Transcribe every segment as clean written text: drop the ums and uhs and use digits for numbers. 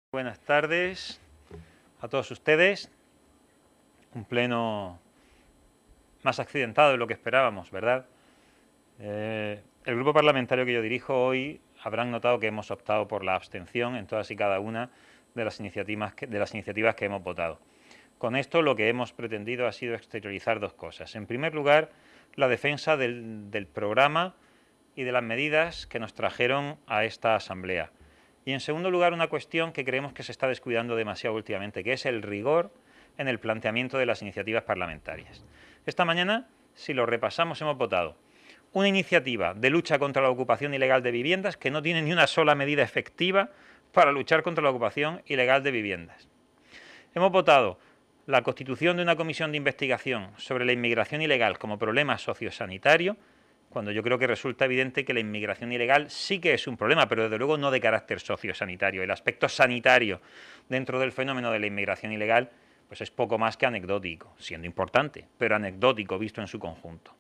Buenas tardes a todos ustedes. Un pleno más accidentado de lo que esperábamos, ¿verdad? El grupo parlamentario que yo dirijo hoy habrán notado que hemos optado por la abstención en todas y cada una de las iniciativas que hemos votado. Con esto lo que hemos pretendido ha sido exteriorizar dos cosas. En primer lugar, la defensa del programa y de las medidas que nos trajeron a esta asamblea. Y en segundo lugar, una cuestión que creemos que se está descuidando demasiado últimamente, que es el rigor en el planteamiento de las iniciativas parlamentarias. Esta mañana, si lo repasamos, hemos votado una iniciativa de lucha contra la ocupación ilegal de viviendas que no tiene ni una sola medida efectiva para luchar contra la ocupación ilegal de viviendas. Hemos votado la constitución de una comisión de investigación sobre la inmigración ilegal como problema sociosanitario, cuando yo creo que resulta evidente que la inmigración ilegal sí que es un problema, pero desde luego no de carácter sociosanitario. El aspecto sanitario dentro del fenómeno de la inmigración ilegal pues es poco más que anecdótico, siendo importante, pero anecdótico visto en su conjunto.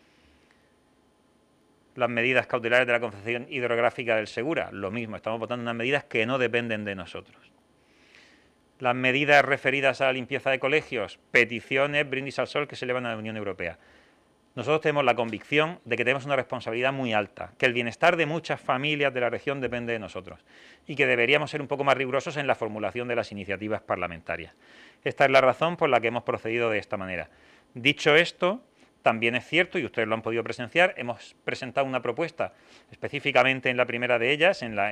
Las medidas cautelares de la Confederación Hidrográfica del Segura, lo mismo, estamos votando unas medidas que no dependen de nosotros. Las medidas referidas a la limpieza de colegios, peticiones, brindis al sol que se elevan a la Unión Europea. Nosotros tenemos la convicción de que tenemos una responsabilidad muy alta, que el bienestar de muchas familias de la región depende de nosotros y que deberíamos ser un poco más rigurosos en la formulación de las iniciativas parlamentarias. Esta es la razón por la que hemos procedido de esta manera. Dicho esto, también es cierto, y ustedes lo han podido presenciar, hemos presentado una propuesta específicamente en la primera de ellas, en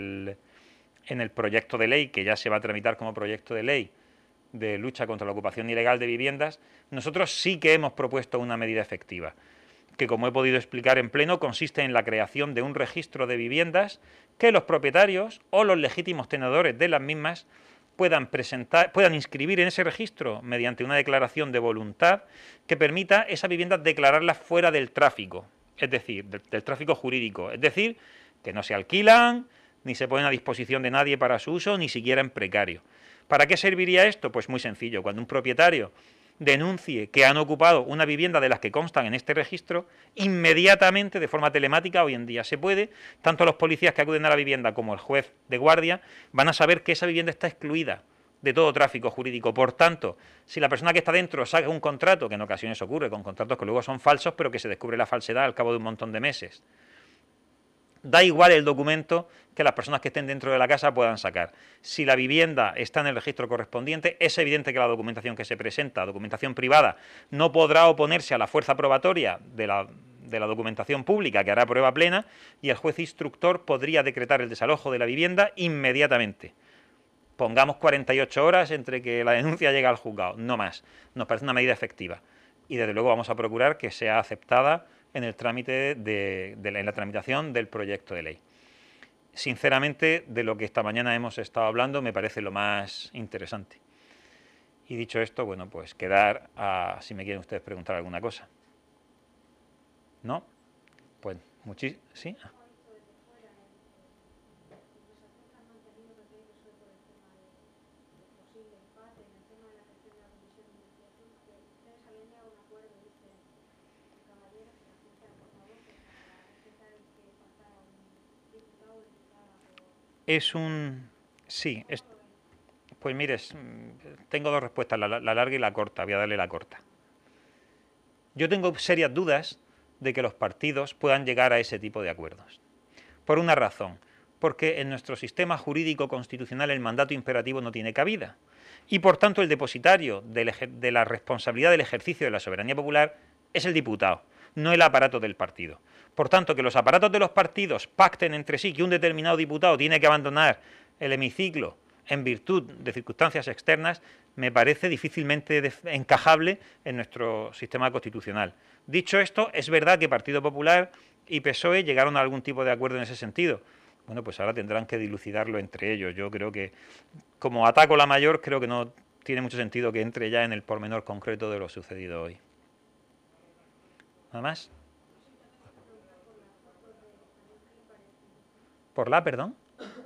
el proyecto de ley que ya se va a tramitar como proyecto de ley de lucha contra la ocupación ilegal de viviendas. Nosotros sí que hemos propuesto una medida efectiva, que como he podido explicar en pleno, consiste en la creación de un registro de viviendas que los propietarios o los legítimos tenedores de las mismas puedan inscribir en ese registro mediante una declaración de voluntad que permita esas viviendas declararlas fuera del tráfico, es decir, del tráfico jurídico, es decir, que no se alquilan, ni se ponen a disposición de nadie para su uso, ni siquiera en precario. ¿Para qué serviría esto? Pues muy sencillo. Cuando un propietario denuncie que han ocupado una vivienda de las que constan en este registro, inmediatamente, de forma telemática, hoy en día se puede, tanto los policías que acuden a la vivienda como el juez de guardia van a saber que esa vivienda está excluida de todo tráfico jurídico. Por tanto, si la persona que está dentro saca un contrato, que en ocasiones ocurre con contratos que luego son falsos, pero que se descubre la falsedad al cabo de un montón de meses, da igual el documento que las personas que estén dentro de la casa puedan sacar. Si la vivienda está en el registro correspondiente, es evidente que la documentación que se presenta, documentación privada, no podrá oponerse a la fuerza probatoria de la documentación pública que hará prueba plena, y el juez instructor podría decretar el desalojo de la vivienda inmediatamente. Pongamos 48 horas entre que la denuncia llega al juzgado, no más. Nos parece una medida efectiva. Y desde luego vamos a procurar que sea aceptada en el trámite en la tramitación del proyecto de ley. Sinceramente, de lo que esta mañana hemos estado hablando me parece lo más interesante. Y dicho esto, bueno, pues quedar a si me quieren ustedes preguntar alguna cosa. ¿No? Pues ¿sí? Es un... Sí, pues mire, tengo dos respuestas, la larga y la corta. Voy a darle la corta. Yo tengo serias dudas de que los partidos puedan llegar a ese tipo de acuerdos. Por una razón, porque en nuestro sistema jurídico constitucional el mandato imperativo no tiene cabida. Y por tanto el depositario de la responsabilidad del ejercicio de la soberanía popular es el diputado, no el aparato del partido. Por tanto, que los aparatos de los partidos pacten entre sí que un determinado diputado tiene que abandonar el hemiciclo en virtud de circunstancias externas, me parece difícilmente encajable en nuestro sistema constitucional. Dicho esto, es verdad que Partido Popular y PSOE llegaron a algún tipo de acuerdo en ese sentido. Bueno, pues ahora tendrán que dilucidarlo entre ellos. Yo creo que, como ataco la mayor, creo que no tiene mucho sentido que entre ya en el pormenor concreto de lo sucedido hoy. ¿Nada más? ¿Por la, perdón?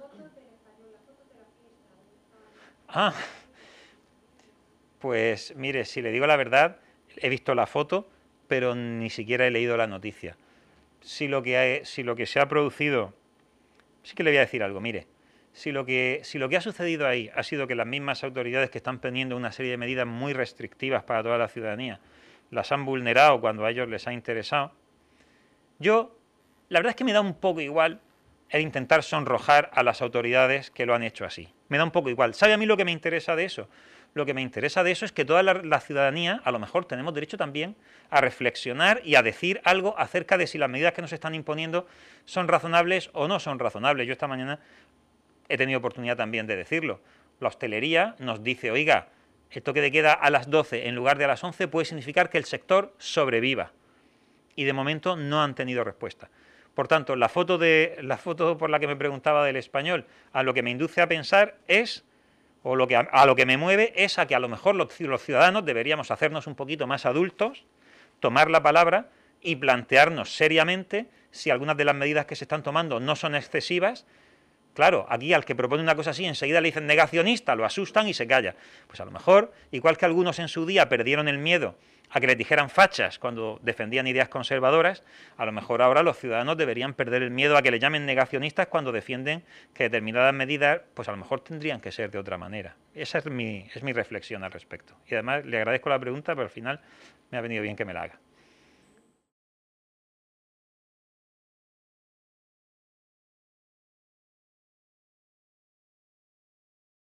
Ah, pues mire, si le digo la verdad, he visto la foto, pero ni siquiera he leído la noticia. Si lo que se ha producido... Sí que le voy a decir algo, mire. Si lo que ha sucedido ahí ha sido que las mismas autoridades que están poniendo una serie de medidas muy restrictivas para toda la ciudadanía las han vulnerado cuando a ellos les ha interesado, la verdad es que me da un poco igual el intentar sonrojar a las autoridades que lo han hecho así. Me da un poco igual. ¿Sabe a mí lo que me interesa de eso? Lo que me interesa de eso es que toda la ciudadanía, a lo mejor tenemos derecho también a reflexionar y a decir algo acerca de si las medidas que nos están imponiendo son razonables o no son razonables. Yo esta mañana he tenido oportunidad también de decirlo. La hostelería nos dice, oiga, el toque de queda a las 12 en lugar de a las 11 puede significar que el sector sobreviva. Y de momento no han tenido respuesta. Por tanto, la foto por la que me preguntaba del Español, a lo que me induce a pensar es, o a lo que me mueve es a que a lo mejor los ciudadanos deberíamos hacernos un poquito más adultos, tomar la palabra y plantearnos seriamente si algunas de las medidas que se están tomando no son excesivas. Claro, aquí al que propone una cosa así enseguida le dicen negacionista, lo asustan y se calla. Pues a lo mejor, igual que algunos en su día perdieron el miedo a que les dijeran fachas cuando defendían ideas conservadoras, a lo mejor ahora los ciudadanos deberían perder el miedo a que les llamen negacionistas cuando defienden que determinadas medidas, pues a lo mejor tendrían que ser de otra manera. Esa es mi reflexión al respecto. Y además le agradezco la pregunta, pero al final me ha venido bien que me la haga.